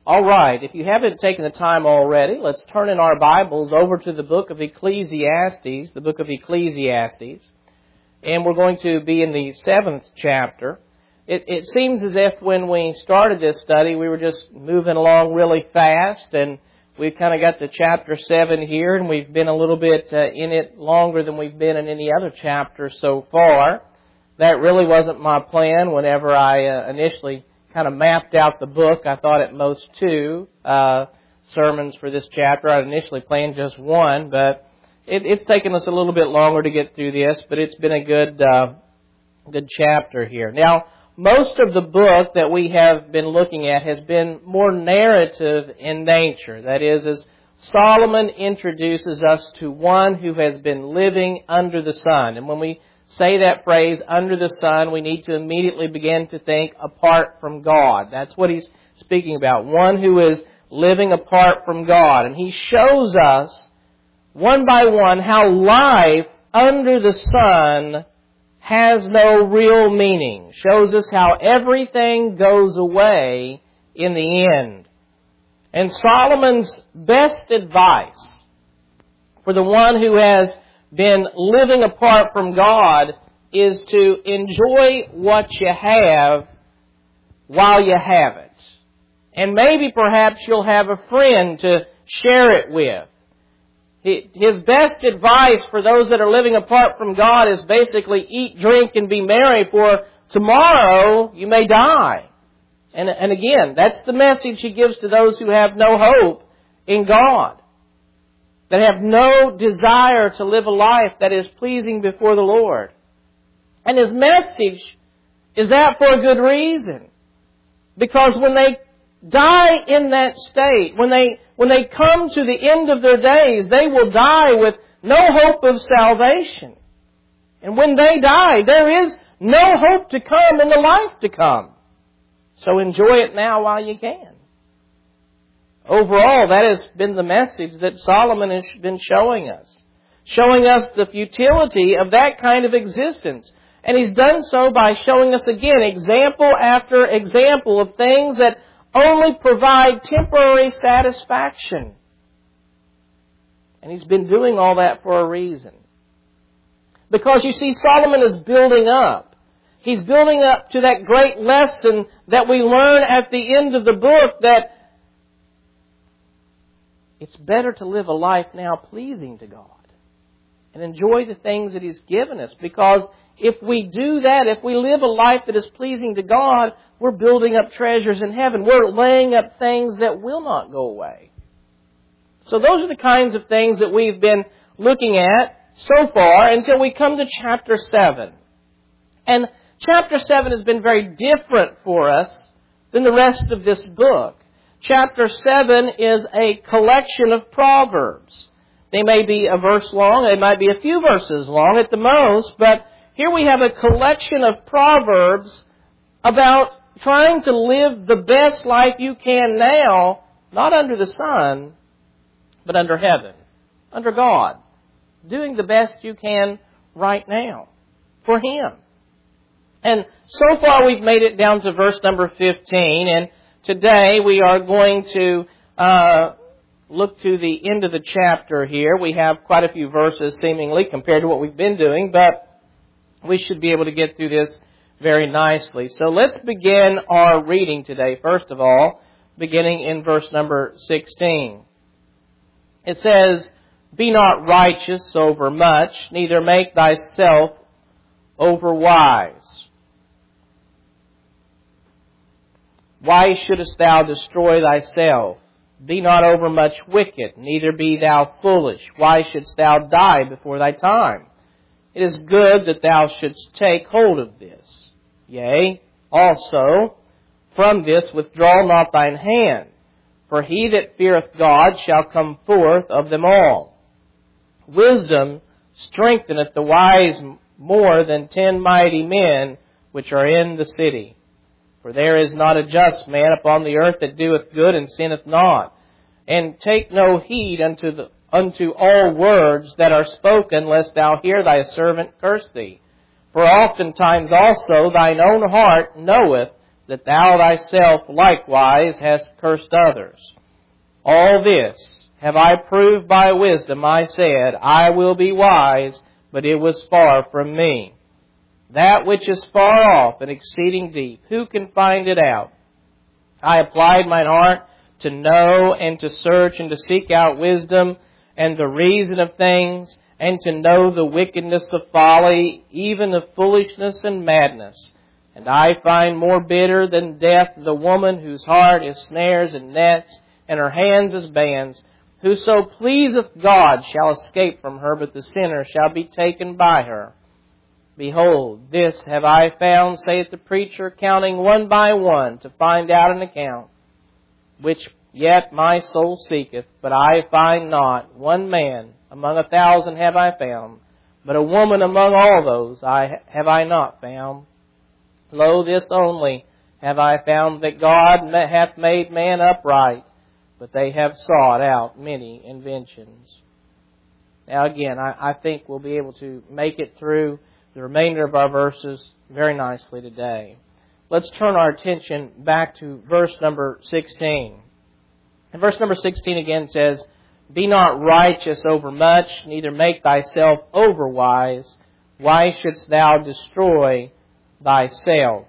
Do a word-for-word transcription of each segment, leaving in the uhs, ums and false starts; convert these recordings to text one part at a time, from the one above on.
All right, if you haven't taken the time already, let's turn in our Bibles over to the book of Ecclesiastes, the book of Ecclesiastes. And we're going to be in the seventh chapter. It, it seems as if when we started this study, we were just moving along really fast, and we've kind of got to chapter seven here, and we've been a little bit uh, in it longer than we've been in any other chapter so far. That really wasn't my plan whenever I uh, initially kind of mapped out the book. I thought at most two uh, sermons for this chapter. I initially planned just one, but it, it's taken us a little bit longer to get through this, but it's been a good, uh, good chapter here. Now, most of the book that we have been looking at has been more narrative in nature. That is, as Solomon introduces us to one who has been living under the sun. And when we say that phrase, under the sun, we need to immediately begin to think apart from God. That's what he's speaking about. One who is living apart from God. And he shows us, one by one, how life under the sun has no real meaning. Shows us how everything goes away in the end. And Solomon's best advice for the one who has been living apart from God is to enjoy what you have while you have it. And maybe perhaps you'll have a friend to share it with. His best advice for those that are living apart from God is basically eat, drink, and be merry, for tomorrow you may die. And, and again, that's the message he gives to those who have no hope in God, that have no desire to live a life that is pleasing before the Lord. And his message is that for a good reason. Because when they die in that state, when they when they come to the end of their days, they will die with no hope of salvation. And when they die, there is no hope to come in the life to come. So enjoy it now while you can. Overall, that has been the message that Solomon has been showing us. Showing us the futility of that kind of existence. And he's done so by showing us again example after example of things that only provide temporary satisfaction. And he's been doing all that for a reason. Because you see, Solomon is building up. He's building up to that great lesson that we learn at the end of the book, that it's better to live a life now pleasing to God and enjoy the things that He's given us. Because if we do that, if we live a life that is pleasing to God, we're building up treasures in heaven. We're laying up things that will not go away. So those are the kinds of things that we've been looking at so far until we come to chapter seven. And chapter seven has been very different for us than the rest of this book. Chapter seven is a collection of proverbs. They may be a verse long, they might be a few verses long at the most, but here we have a collection of proverbs about trying to live the best life you can now, not under the sun, but under heaven, under God. Doing the best you can right now for Him. And so far we've made it down to verse number fifteen, and today we are going to uh, look to the end of the chapter here. We have quite a few verses seemingly compared to what we've been doing, but we should be able to get through this very nicely. So let's begin our reading today, first of all, beginning in verse number sixteen. It says, "Be not righteous over much, neither make thyself over wise. Why shouldest thou destroy thyself? Be not over much wicked, neither be thou foolish. Why shouldest thou die before thy time? It is good that thou shouldst take hold of this. Yea, also, from this withdraw not thine hand. For he that feareth God shall come forth of them all. Wisdom strengtheneth the wise more than ten mighty men which are in the city. For there is not a just man upon the earth that doeth good and sinneth not. And take no heed unto the unto all words that are spoken, lest thou hear thy servant curse thee. For oftentimes also thine own heart knoweth that thou thyself likewise hast cursed others. All this have I proved by wisdom. I said, I will be wise, but it was far from me. That which is far off and exceeding deep, who can find it out? I applied mine heart to know and to search and to seek out wisdom and the reason of things, and to know the wickedness of folly, even of foolishness and madness. And I find more bitter than death the woman whose heart is snares and nets, and her hands as bands. Whoso pleaseth God shall escape from her, but the sinner shall be taken by her. Behold, this have I found, saith the preacher, counting one by one, to find out an account, which yet my soul seeketh, but I find not. One man among a thousand have I found, but a woman among all those I have I not found. Lo, this only have I found, that God hath made man upright, but they have sought out many inventions. Now again, I, I think we'll be able to make it through the remainder of our verses very nicely today. Let's turn our attention back to verse number sixteen. And verse number sixteen again says, Be not righteous over much, neither make thyself overwise. Why shouldst thou destroy thyself?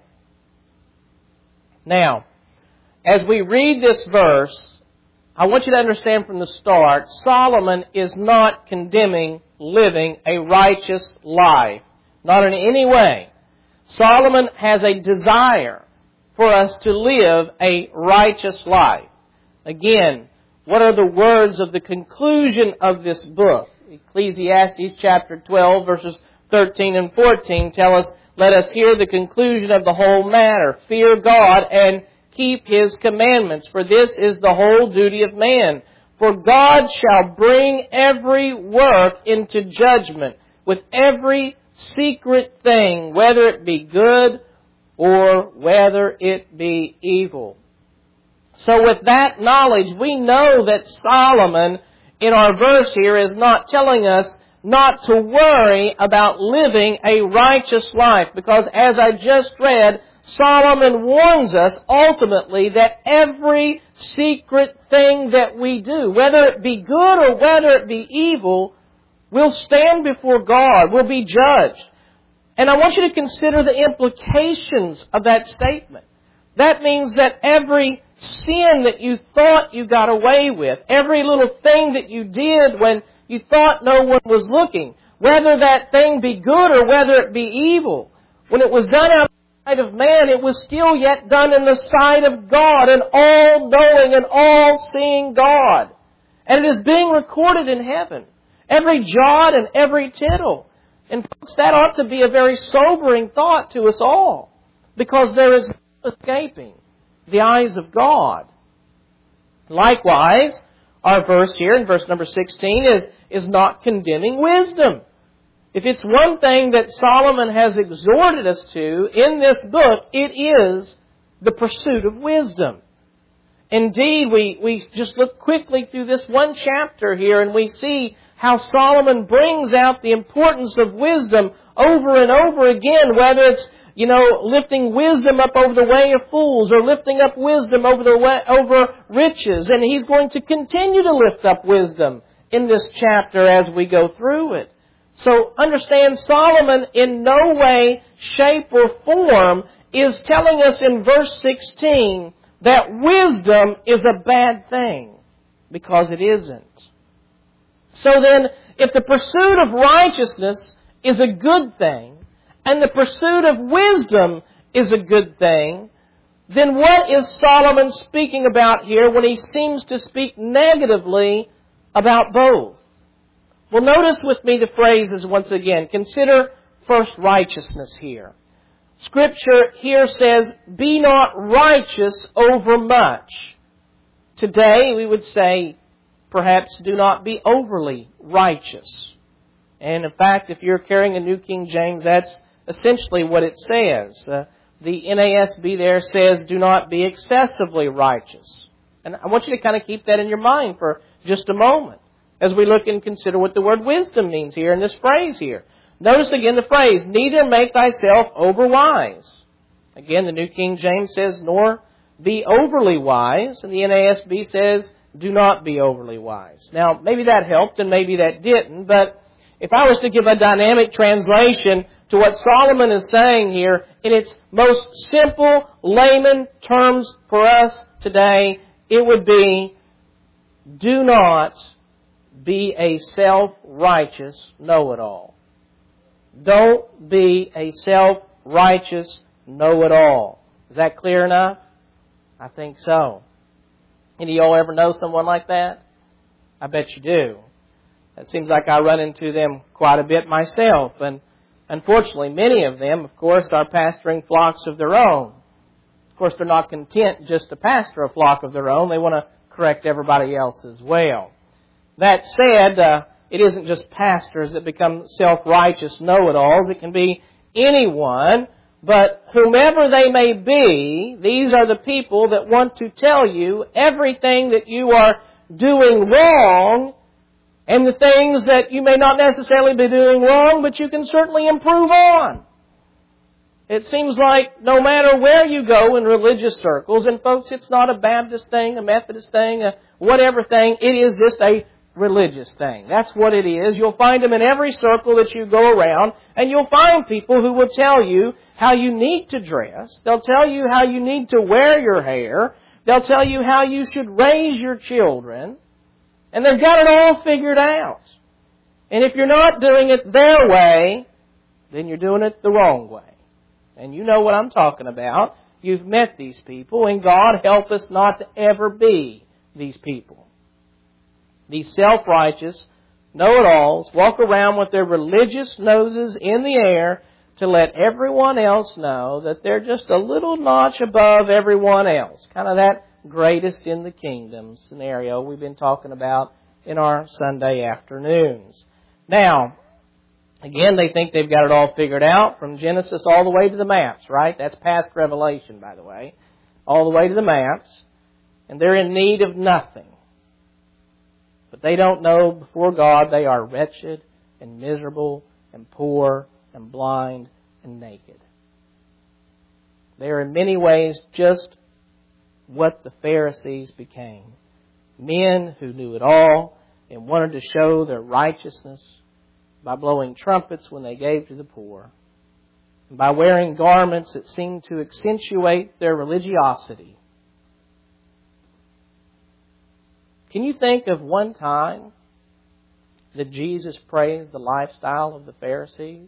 Now, as we read this verse, I want you to understand from the start, Solomon is not condemning living a righteous life. Not in any way. Solomon has a desire for us to live a righteous life. Again, what are the words of the conclusion of this book? Ecclesiastes chapter twelve, verses thirteen and fourteen tell us, Let us hear the conclusion of the whole matter. Fear God and keep His commandments, for this is the whole duty of man. For God shall bring every work into judgment with every secret thing, whether it be good or whether it be evil. So with that knowledge, we know that Solomon, in our verse here, is not telling us not to worry about living a righteous life. Because as I just read, Solomon warns us ultimately that every secret thing that we do, whether it be good or whether it be evil, will stand before God, will be judged. And I want you to consider the implications of that statement. That means that every sin that you thought you got away with, every little thing that you did when you thought no one was looking, whether that thing be good or whether it be evil, when it was done out sight of man, it was still yet done in the sight of God, an all-knowing and all-seeing God. And it is being recorded in heaven. Every jot and every tittle. And folks, that ought to be a very sobering thought to us all. Because there is no escaping the eyes of God. Likewise, our verse here in verse number sixteen is, is not condemning wisdom. If it's one thing that Solomon has exhorted us to in this book, it is the pursuit of wisdom. Indeed, we, we just look quickly through this one chapter here and we see how Solomon brings out the importance of wisdom over and over again, whether it's, you know, lifting wisdom up over the way of fools or lifting up wisdom over the way, over riches. And he's going to continue to lift up wisdom in this chapter as we go through it. So understand, Solomon in no way, shape, or form is telling us in verse sixteen that wisdom is a bad thing, because it isn't. So then, if the pursuit of righteousness is a good thing, and the pursuit of wisdom is a good thing, then what is Solomon speaking about here when he seems to speak negatively about both? Well, notice with me the phrases once again. Consider first righteousness here. Scripture here says, be not righteous over much. Today we would say, perhaps do not be overly righteous. And in fact, if you're carrying a New King James, that's essentially what it says. Uh, the N A S B there says, do not be excessively righteous. And I want you to kind of keep that in your mind for just a moment as we look and consider what the word wisdom means here in this phrase here. Notice again the phrase, neither make thyself overwise. Again, the New King James says, nor be overly wise. And the N A S B says, do not be overly wise. Now, maybe that helped and maybe that didn't, but if I was to give a dynamic translation to what Solomon is saying here in its most simple layman terms for us today, it would be, do not be a self-righteous know-it-all. Don't be a self-righteous know-it-all. Is that clear enough? I think so. Any of y'all ever know someone like that? I bet you do. It seems like I run into them quite a bit myself. And unfortunately, many of them, of course, are pastoring flocks of their own. Of course, they're not content just to pastor a flock of their own. They want to correct everybody else as well. That said, uh, it isn't just pastors that become self-righteous know-it-alls. It can be anyone. But whomever they may be, these are the people that want to tell you everything that you are doing wrong and the things that you may not necessarily be doing wrong, but you can certainly improve on. It seems like no matter where you go in religious circles, and folks, it's not a Baptist thing, a Methodist thing, a whatever thing, it is just a religious thing. That's what it is. You'll find them in every circle that you go around, and you'll find people who will tell you how you need to dress. They'll tell you how you need to wear your hair. They'll tell you how you should raise your children. And they've got it all figured out. And if you're not doing it their way, then you're doing it the wrong way. And you know what I'm talking about. You've met these people, and God help us not to ever be these people. These self-righteous know-it-alls walk around with their religious noses in the air to let everyone else know that they're just a little notch above everyone else. Kind of that greatest in the kingdom scenario we've been talking about in our Sunday afternoons. Now, again, they think they've got it all figured out from Genesis all the way to the maps, right? That's past Revelation, by the way. All the way to the maps. And they're in need of nothing. But they don't know before God they are wretched and miserable and poor and blind and naked. They are in many ways just what the Pharisees became. Men who knew it all and wanted to show their righteousness by blowing trumpets when they gave to the poor, and by wearing garments that seemed to accentuate their religiosity. Can you think of one time that Jesus praised the lifestyle of the Pharisees?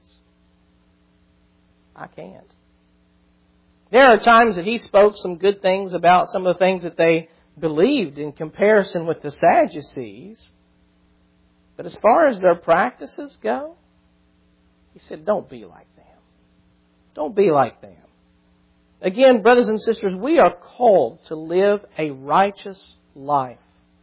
I can't. There are times that He spoke some good things about some of the things that they believed in comparison with the Sadducees. But as far as their practices go, He said, don't be like them. Don't be like them. Again, brothers and sisters, we are called to live a righteous life.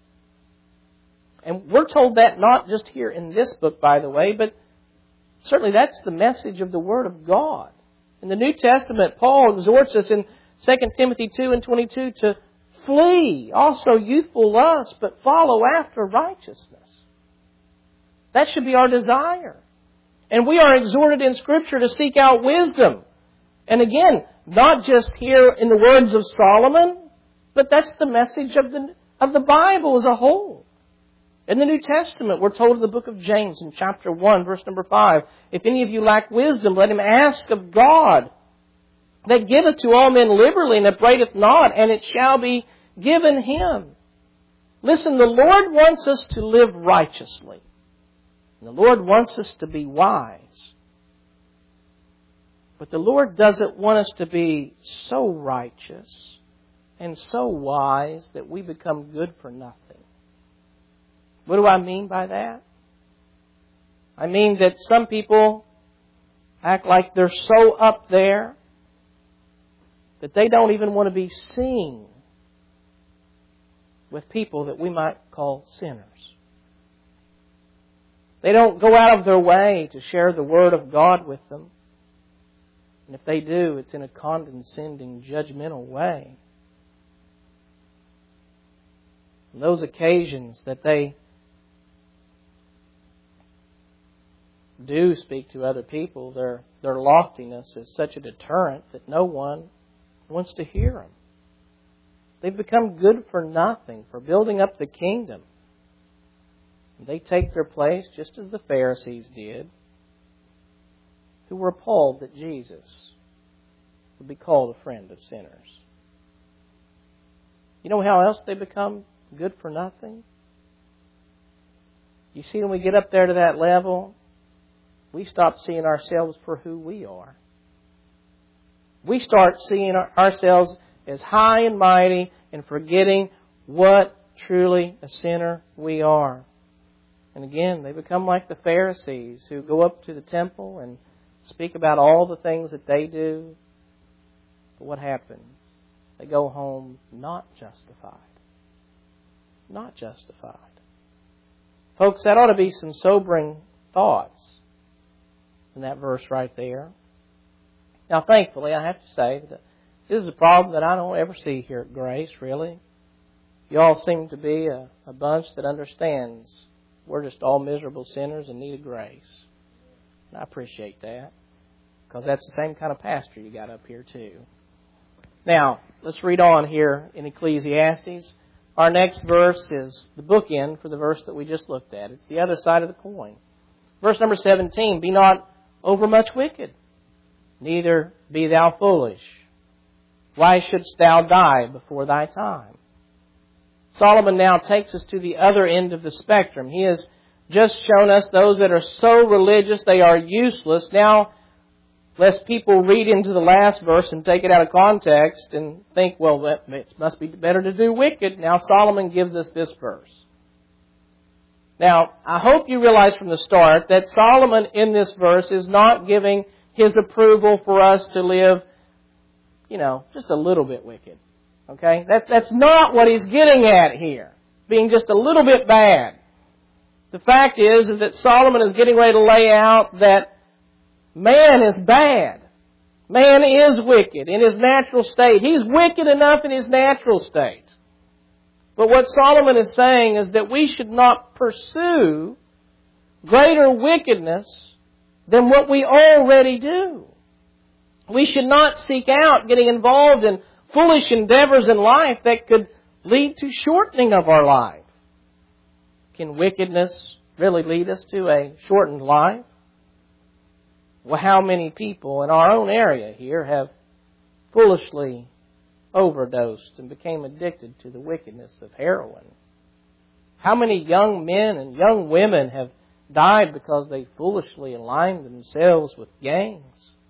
And we're told that not just here in this book, by the way, but certainly that's the message of the Word of God. In the New Testament, Paul exhorts us in Second Timothy two and twenty-two to flee also youthful lust, but follow after righteousness. That should be our desire. And we are exhorted in Scripture to seek out wisdom. And again, not just here in the words of Solomon, but that's the message of the, of the Bible as a whole. In the New Testament, we're told in the book of James in chapter one, verse number five, if any of you lack wisdom, let him ask of God, that giveth to all men liberally and upbraideth not, and it shall be given him. Listen, the Lord wants us to live righteously. And the Lord wants us to be wise. But the Lord doesn't want us to be so righteous and so wise that we become good for nothing. What do I mean by that? I mean that some people act like they're so up there that they don't even want to be seen with people that we might call sinners. They don't go out of their way to share the Word of God with them. And if they do, it's in a condescending, judgmental way. On those occasions that they do speak to other people, their, their loftiness is such a deterrent that no one wants to hear them. They've become good for nothing, for building up the kingdom. They take their place just as the Pharisees did, who were appalled that Jesus would be called a friend of sinners. You know how else they become good for nothing? You see, when we get up there to that level, we stop seeing ourselves for who we are. We start seeing ourselves as high and mighty and forgetting what truly a sinner we are. And again, they become like the Pharisees who go up to the temple and speak about all the things that they do. But what happens? They go home not justified. Not justified. Folks, that ought to be some sobering thoughts in that verse right there. Now, thankfully, I have to say that this is a problem that I don't ever see here at Grace, really. You all seem to be a, a bunch that understands we're just all miserable sinners in need of grace. And I appreciate that, because that's the same kind of pastor you got up here, too. Now, let's read on here in Ecclesiastes. Our next verse is the bookend for the verse that we just looked at. It's the other side of the coin. Verse number seventeen, be not overmuch wicked, neither be thou foolish. Why shouldst thou die before thy time? Solomon now takes us to the other end of the spectrum. He has just shown us those that are so religious they are useless. Now, lest people read into the last verse and take it out of context and think, well, it must be better to do wicked. Now Solomon gives us this verse. Now, I hope you realize from the start that Solomon in this verse is not giving his approval for us to live, you know, just a little bit wicked. Okay? That, that's not what he's getting at here. Being just a little bit bad. The fact is that Solomon is getting ready to lay out that man is bad. Man is wicked in his natural state. He's wicked enough in his natural state. But what Solomon is saying is that we should not pursue greater wickedness than what we already do. We should not seek out getting involved in foolish endeavors in life that could lead to shortening of our life. Can wickedness really lead us to a shortened life? Well, how many people in our own area here have foolishly overdosed and became addicted to the wickedness of heroin? How many young men and young women have died because they foolishly aligned themselves with gangs?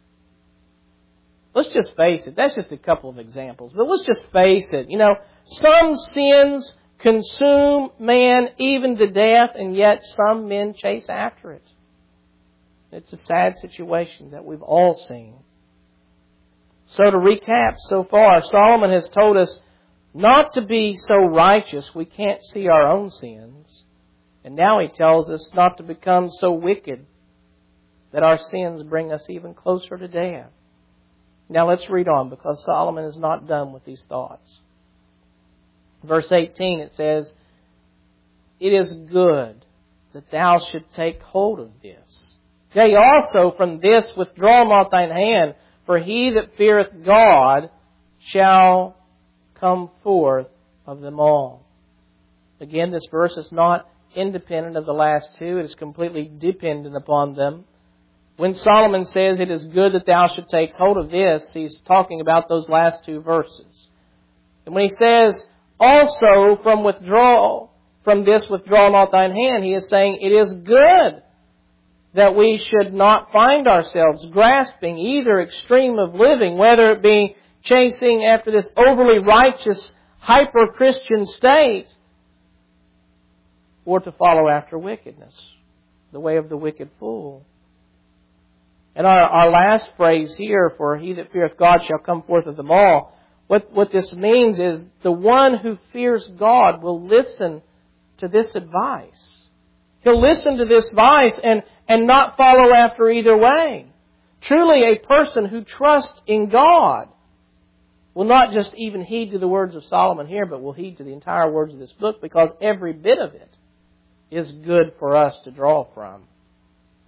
Let's just face it. That's just a couple of examples. But let's just face it. You know, some sins consume man even to death, and yet some men chase after it. It's a sad situation that we've all seen. So to recap so far, Solomon has told us not to be so righteous we can't see our own sins. And now he tells us not to become so wicked that our sins bring us even closer to death. Now let's read on, because Solomon is not done with these thoughts. Verse eighteen, it says, it is good that thou should take hold of this. Yea, also from this withdraw not thine hand, for he that feareth God shall come forth of them all. Again, this verse is not independent of the last two. It is completely dependent upon them. When Solomon says it is good that thou should take hold of this, he's talking about those last two verses. And when he says also from withdraw, from this withdraw not thine hand, he is saying it is good that we should not find ourselves grasping either extreme of living, whether it be chasing after this overly righteous, hyper-Christian state, or to follow after wickedness, the way of the wicked fool. And our, our last phrase here, for he that feareth God shall come forth of them all, what, what this means is the one who fears God will listen to this advice. He'll listen to this advice and, and not follow after either way. Truly, a person who trusts in God will not just even heed to the words of Solomon here, but will heed to the entire words of this book, because every bit of it is good for us to draw from.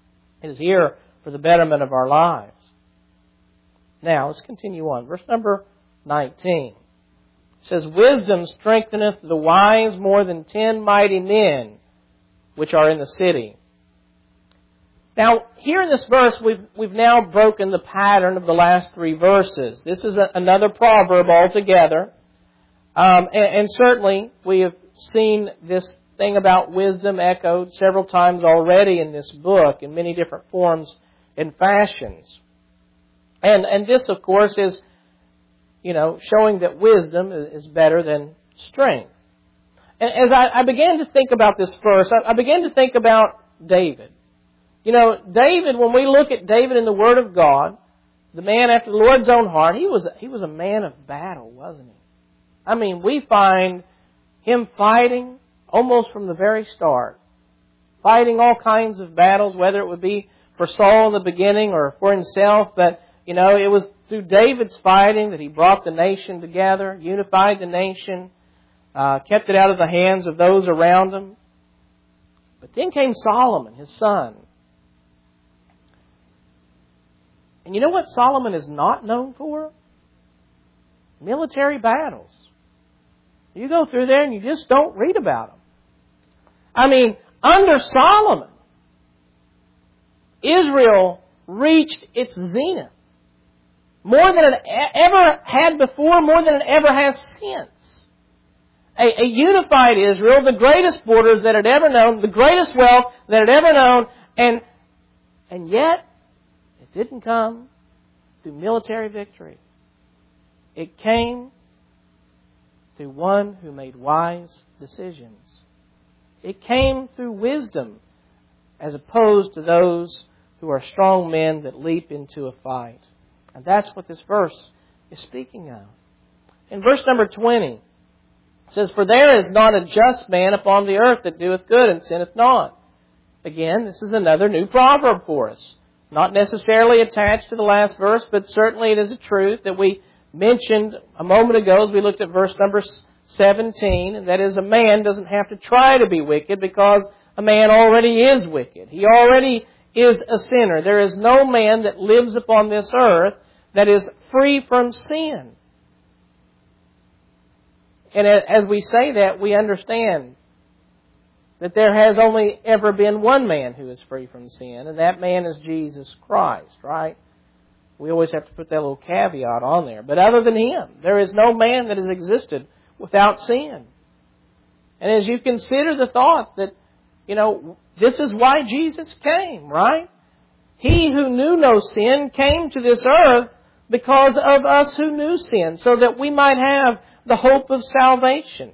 It is here for the betterment of our lives. Now, let's continue on. Verse number nineteen. It says, wisdom strengtheneth the wise more than ten mighty men which are in the city. Now, here in this verse, we've, we've now broken the pattern of the last three verses. This is a, another proverb altogether. Um, and, and certainly, we have seen this thing about wisdom echoed several times already in this book in many different forms and fashions. And, and this, of course, is, you know, showing that wisdom is better than strength. And as I, I began to think about this verse, I, I began to think about David. You know, David, when we look at David in the Word of God, the man after the Lord's own heart, he was, he was a man of battle, wasn't he? I mean, we find him fighting almost from the very start. Fighting all kinds of battles, whether it would be for Saul in the beginning or for himself. But, you know, it was through David's fighting that he brought the nation together, unified the nation, uh, kept it out of the hands of those around him. But then came Solomon, his son. And you know what Solomon is not known for? Military battles. You go through there and you just don't read about them. I mean, under Solomon, Israel reached its zenith. More than it ever had before, more than it ever has since. A, a unified Israel, the greatest borders that it ever known, the greatest wealth that it ever known, and, and yet, it didn't come through military victory. It came through one who made wise decisions. It came through wisdom as opposed to those who are strong men that leap into a fight. And that's what this verse is speaking of. In verse number twenty, it says, for there is not a just man upon the earth that doeth good and sinneth not. Again, this is another new proverb for us. Not necessarily attached to the last verse, but certainly it is a truth that we mentioned a moment ago as we looked at verse number seventeen. And that is, a man doesn't have to try to be wicked because a man already is wicked. He already is a sinner. There is no man that lives upon this earth that is free from sin. And as we say that, we understand that there has only ever been one man who is free from sin, and that man is Jesus Christ, right? We always have to put that little caveat on there. But other than Him, there is no man that has existed without sin. And as you consider the thought that, you know, this is why Jesus came, right? He who knew no sin came to this earth because of us who knew sin, so that we might have the hope of salvation.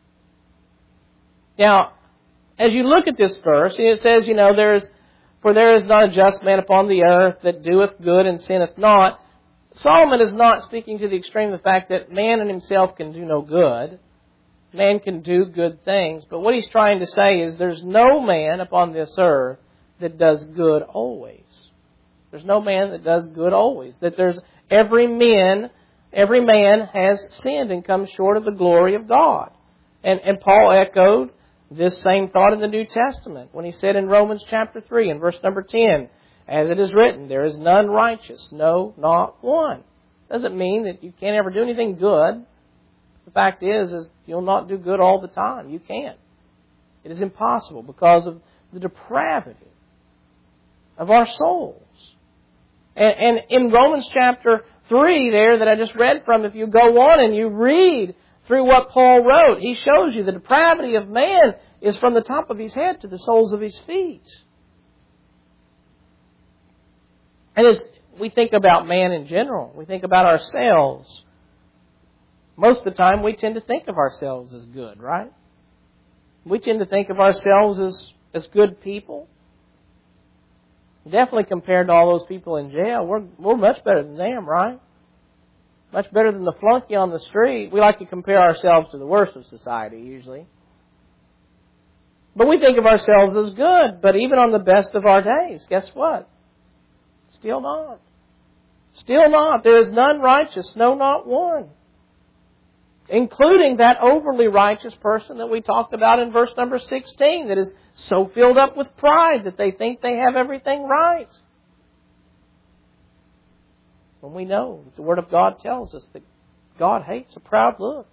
Now, as you look at this verse, it says, you know, there is, for there is not a just man upon the earth that doeth good and sinneth not. Solomon is not speaking to the extreme of the fact that man in himself can do no good. Man can do good things. But what he's trying to say is there's no man upon this earth that does good always. There's no man that does good always. That there's every man, every man has sinned and come short of the glory of God. And, and Paul echoed this same thought in the New Testament when he said in Romans chapter three and verse number ten, as it is written, there is none righteous, no, not one. Doesn't mean that you can't ever do anything good. The fact is, is you'll not do good all the time. You can't. It is impossible because of the depravity of our souls. And, and in Romans chapter three there that I just read from, if you go on and you read through what Paul wrote, he shows you the depravity of man is from the top of his head to the soles of his feet. And as we think about man in general, we think about ourselves, most of the time we tend to think of ourselves as good, right? We tend to think of ourselves as, as good people. Definitely compared to all those people in jail, we're, we're much better than them, right? Much better than the flunky on the street. We like to compare ourselves to the worst of society, usually. But we think of ourselves as good. But even on the best of our days, guess what? Still not. Still not. There is none righteous, no, not one. including that overly righteous person that we talked about in verse number sixteen, that is so filled up with pride that they think they have everything right. When we know that the Word of God tells us that God hates a proud look.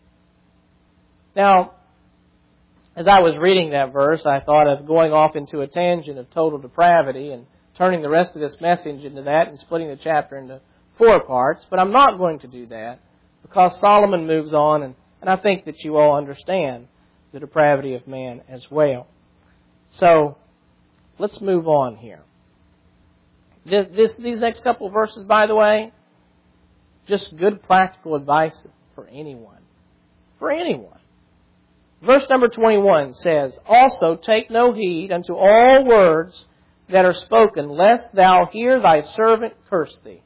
Now, as I was reading that verse, I thought of going off into a tangent of total depravity and turning the rest of this message into that and splitting the chapter into four parts. But I'm not going to do that because Solomon moves on, and, and I think that you all understand the depravity of man as well. So, let's move on here. This, this, these next couple of verses, by the way, just good practical advice for anyone. For anyone. Verse number twenty-one says, "Also take no heed unto all words that are spoken, lest thou hear thy servant curse thee."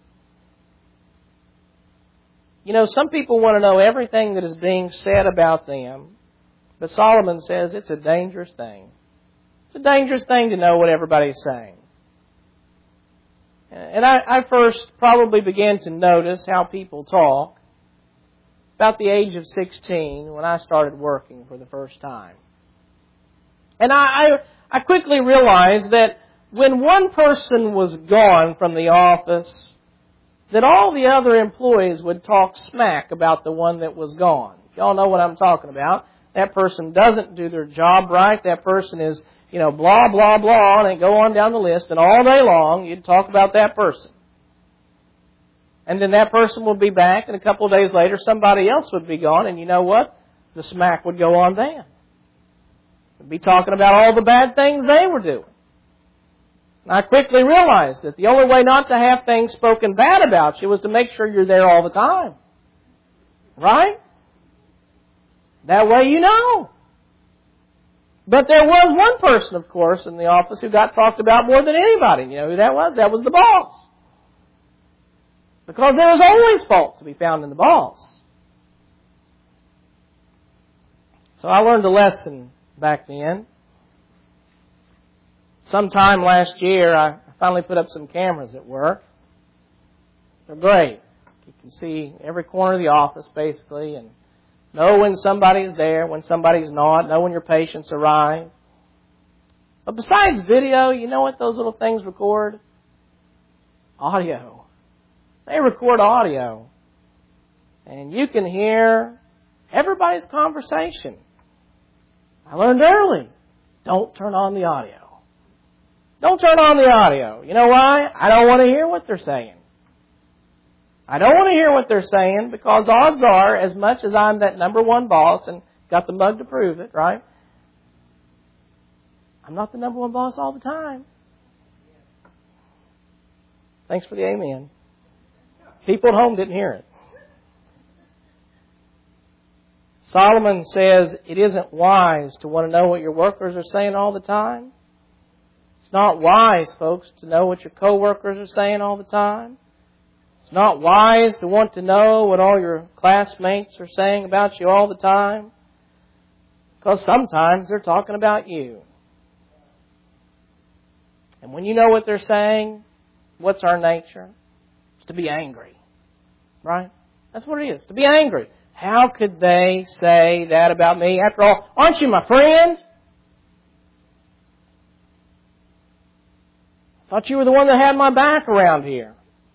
You know, some people want to know everything that is being said about them, but Solomon says it's a dangerous thing. It's a dangerous thing to know what everybody's saying. And I, I first probably began to notice how people talk about the age of sixteen when I started working for the first time. And I, I, I quickly realized that when one person was gone from the office, that all the other employees would talk smack about the one that was gone. Y'all know what I'm talking about. That person doesn't do their job right. That person is, you know, blah, blah, blah, and go on down the list. And all day long, you'd talk about that person. And then that person would be back, and a couple of days later, somebody else would be gone, and you know what? The smack would go on then. They'd be talking about all the bad things they were doing. And I quickly realized that the only way not to have things spoken bad about you was to make sure you're there all the time. Right? That way you know. But there was one person, of course, in the office who got talked about more than anybody. You know who that was? That was the boss. Because there is always fault to be found in the boss. So I learned a lesson back then. Sometime last year, I finally put up some cameras at work. They're great. You can see every corner of the office, basically, and know when somebody's there, when somebody's not, know when your patients arrive. But besides video, you know what those little things record? Audio. They record audio. And you can hear everybody's conversation. I learned early, don't turn on the audio. Don't turn on the audio. You know why? I don't want to hear what they're saying. I don't want to hear what they're saying because odds are, as much as I'm that number one boss and got the mug to prove it, right? I'm not the number one boss all the time. Thanks for the amen. People at home didn't hear it. Solomon says it isn't wise to want to know what your workers are saying all the time. It's not wise, folks, to know what your coworkers are saying all the time. It's not wise to want to know what all your classmates are saying about you all the time. Because sometimes they're talking about you. And when you know what they're saying, what's our nature? It's to be angry. Right? That's what it is, to be angry. How could they say that about me? After all, aren't you my friend? I thought you were the one that had my back around here.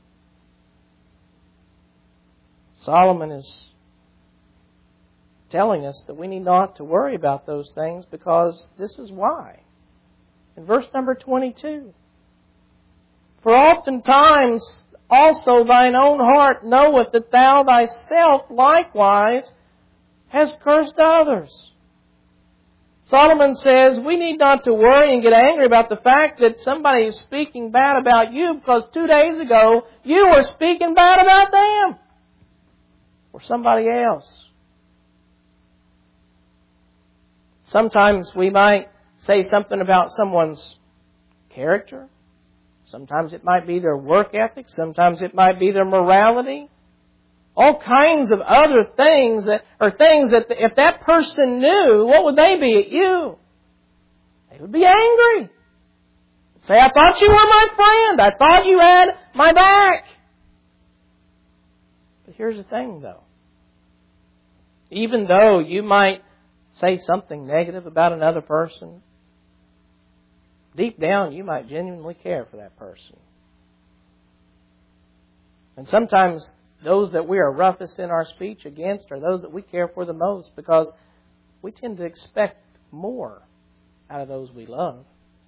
Solomon is telling us that we need not to worry about those things because this is why. In verse number twenty-two, "For oftentimes also thine own heart knoweth that thou thyself likewise hast cursed others." Solomon says we need not to worry and get angry about the fact that somebody is speaking bad about you because two days ago you were speaking bad about them or somebody else. Sometimes we might say something about someone's character. Sometimes it might be their work ethic. Sometimes it might be their morality. All kinds of other things that are things that if that person knew, what would they be at you? They would be angry. Say, I thought you were my friend. I thought you had my back. But here's the thing, though. Even though you might say something negative about another person, deep down you might genuinely care for that person. And sometimes those that we are roughest in our speech against are those that we care for the most, because we tend to expect more out of those we love.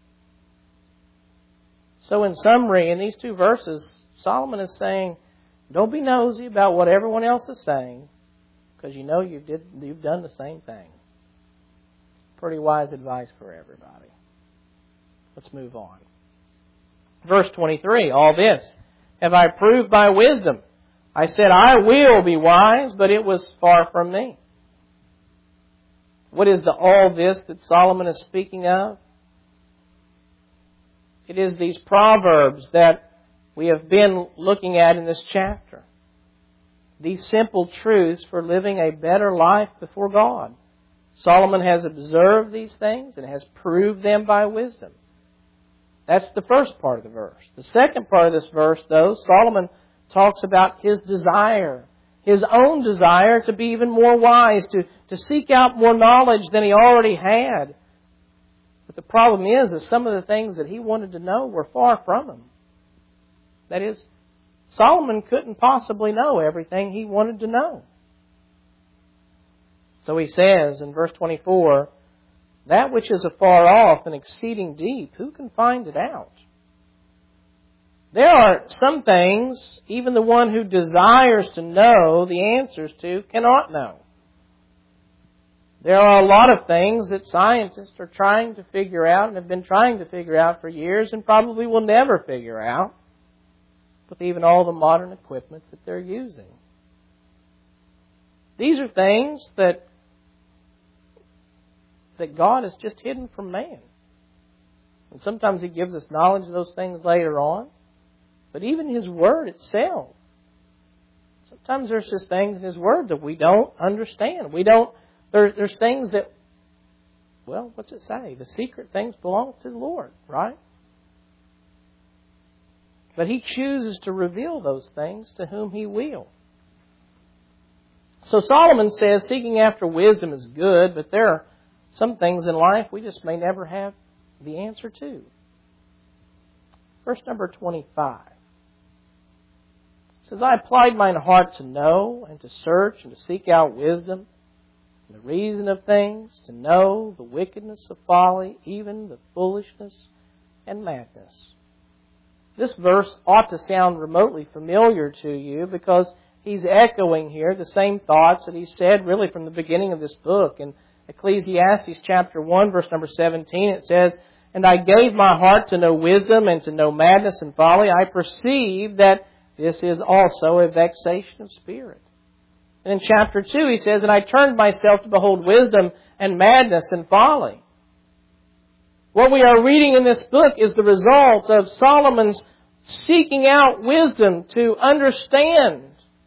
So in summary, in these two verses, Solomon is saying, don't be nosy about what everyone else is saying, because you know you've, did, you've done the same thing. Pretty wise advice for everybody. Let's move on. Verse twenty-three, all this have I proved by wisdom. I said, I will be wise, but it was far from me. What is the all this that Solomon is speaking of? It is these proverbs that we have been looking at in this chapter. These simple truths for living a better life before God. Solomon has observed these things and has proved them by wisdom. That's the first part of the verse. The second part of this verse, though, Solomon talks about his desire, his own desire to be even more wise, to, to seek out more knowledge than he already had. But the problem is that some of the things that he wanted to know were far from him. That is, Solomon couldn't possibly know everything he wanted to know. So he says in verse twenty-four, that which is afar off and exceeding deep, who can find it out? There are some things even the one who desires to know the answers to cannot know. There are a lot of things that scientists are trying to figure out and have been trying to figure out for years and probably will never figure out with even all the modern equipment that they're using. These are things that that God has just hidden from man. And sometimes He gives us knowledge of those things later on. But even His Word itself, sometimes there's just things in His Word that we don't understand. We don't, there, there's things that, well, what's it say? The secret things belong to the Lord, right? But He chooses to reveal those things to whom He will. So Solomon says seeking after wisdom is good, but there are some things in life we just may never have the answer to. Verse number twenty-five. It says, I applied mine heart to know and to search and to seek out wisdom, and the reason of things, to know the wickedness of folly, even the foolishness and madness. This verse ought to sound remotely familiar to you because he's echoing here the same thoughts that he said really from the beginning of this book. In Ecclesiastes chapter one, verse number seventeen, it says, and I gave my heart to know wisdom and to know madness and folly. I perceive that this is also a vexation of spirit. And in chapter two, he says, and I turned myself to behold wisdom and madness and folly. What we are reading in this book is the result of Solomon's seeking out wisdom to understand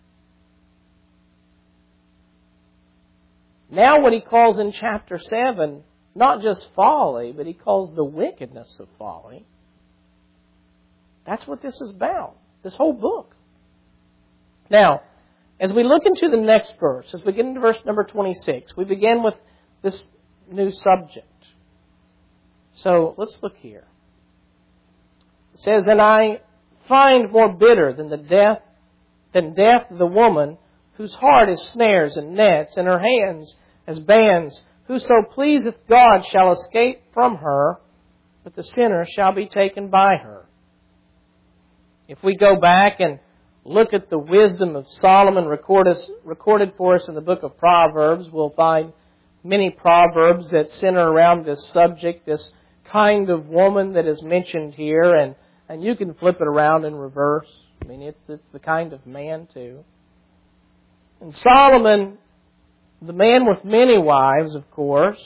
now what he calls in chapter seven, not just folly, but he calls the wickedness of folly. That's what this is about, this whole book. Now, as we look into the next verse, as we get into verse number twenty-six, we begin with this new subject. So, let's look here. It says, and I find more bitter than the death, than death the woman whose heart is snares and nets, and her hands as bands. Whoso pleaseth God shall escape from her, but the sinner shall be taken by her. If we go back and look at the wisdom of Solomon recorded, recorded for us in the book of Proverbs, we'll find many proverbs that center around this subject, this kind of woman that is mentioned here, and, and you can flip it around in reverse. I mean, it's, it's the kind of man too. And Solomon, the man with many wives, of course,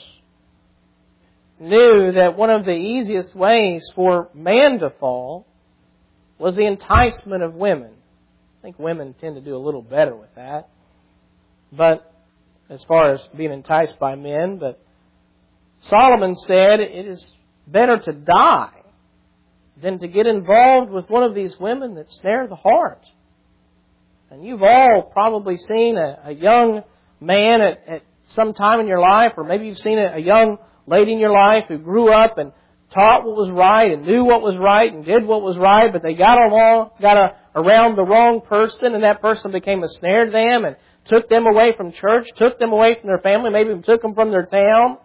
knew that one of the easiest ways for man to fall was the enticement of women. I think women tend to do a little better with that. But as far as being enticed by men, but Solomon said it is better to die than to get involved with one of these women that snare the heart. And you've all probably seen a, a young man at, at some time in your life, or maybe you've seen a, a young lady in your life who grew up and taught what was right and knew what was right and did what was right, but they got along, got a, around the wrong person, and that person became a snare to them and took them away from church, took them away from their family, maybe even took them from their town.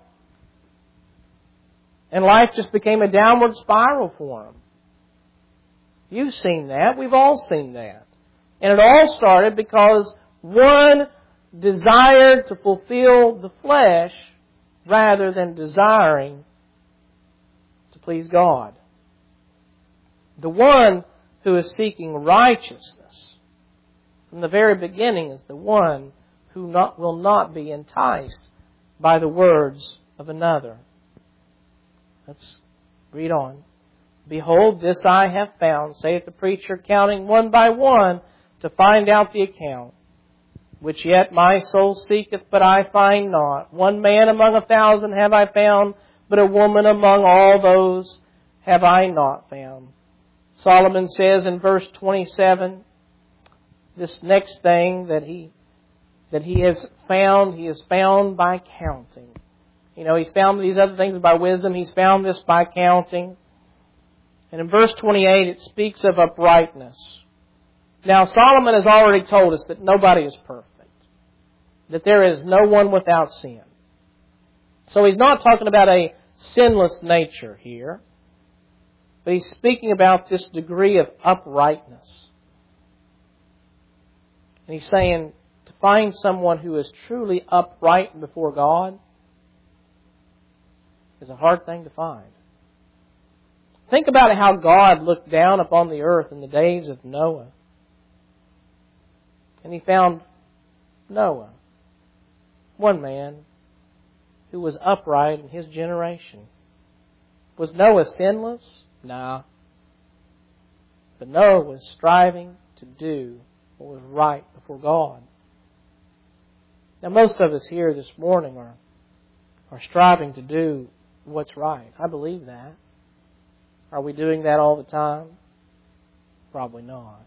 And life just became a downward spiral for them. You've seen that. We've all seen that. And it all started because one desired to fulfill the flesh rather than desiring to please God. The one who is seeking righteousness from the very beginning is the one who not, will not be enticed by the words of another. Let's read on. Behold, this I have found, saith the preacher, counting one by one to find out the account, which yet my soul seeketh, but I find not. One man among a thousand have I found, but a woman among all those have I not found. Solomon says in verse twenty-seven, this next thing that he that he has found, he has found by counting. You know, he's found these other things by wisdom. He's found this by counting. And in verse twenty-eight, it speaks of uprightness. Now, Solomon has already told us that nobody is perfect, that there is no one without sin. So he's not talking about a sinless nature here, but he's speaking about this degree of uprightness. And he's saying to find someone who is truly upright before God is a hard thing to find. Think about how God looked down upon the earth in the days of Noah. And he found Noah, one man who was upright in his generation. Was Noah sinless? Nah. But Noah was striving to do what was right before God. Now, most of us here this morning are, are striving to do what's right. I believe that. Are we doing that all the time? Probably not.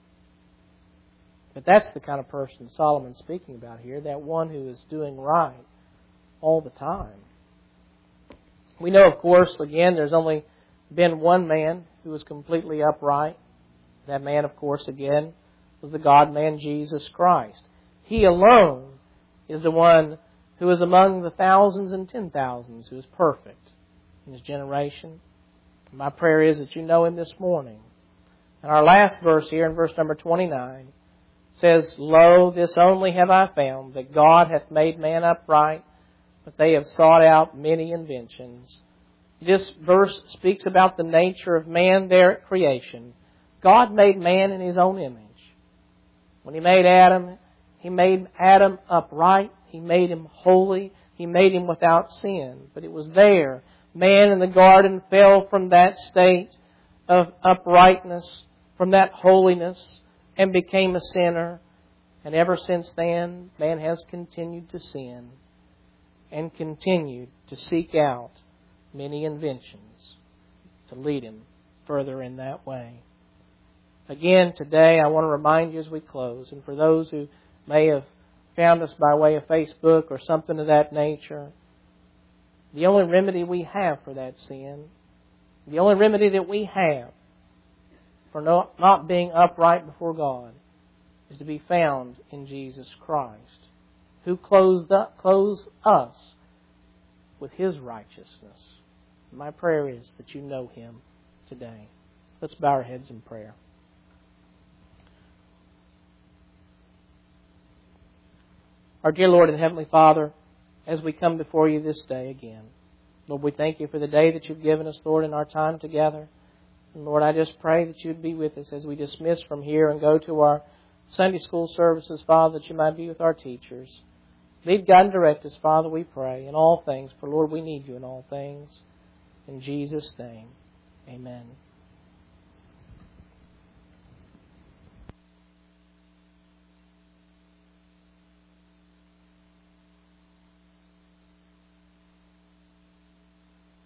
But that's the kind of person Solomon's speaking about here, that one who is doing right all the time. We know, of course, again, there's only been one man who was completely upright. That man, of course, again, was the God-man Jesus Christ. He alone is the one who is among the thousands and ten thousands who is perfect in his generation. My prayer is that you know Him this morning. And our last verse here, in verse number twenty-nine, says, Lo, this only have I found, that God hath made man upright, but they have sought out many inventions. This verse speaks about the nature of man there at creation. God made man in His own image. When He made Adam, He made Adam upright. He made him holy. He made him without sin. But it was there. Man in the garden fell from that state of uprightness, from that holiness, and became a sinner. And ever since then, man has continued to sin and continued to seek out many inventions to lead him further in that way. Again, today I want to remind you as we close, and for those who may have found us by way of Facebook or something of that nature, the only remedy we have for that sin, the only remedy that we have for not, not being upright before God, is to be found in Jesus Christ, who clothed, up, clothes us with His righteousness. My prayer is that you know Him today. Let's bow our heads in prayer. Our dear Lord and Heavenly Father, as we come before You this day again, Lord, we thank You for the day that You've given us, Lord, in our time together. And Lord, I just pray that You'd be with us as we dismiss from here and go to our Sunday school services, Father, that You might be with our teachers. Lead, guide, and direct us, Father, we pray, in all things. For, Lord, we need You in all things. In Jesus' name, amen.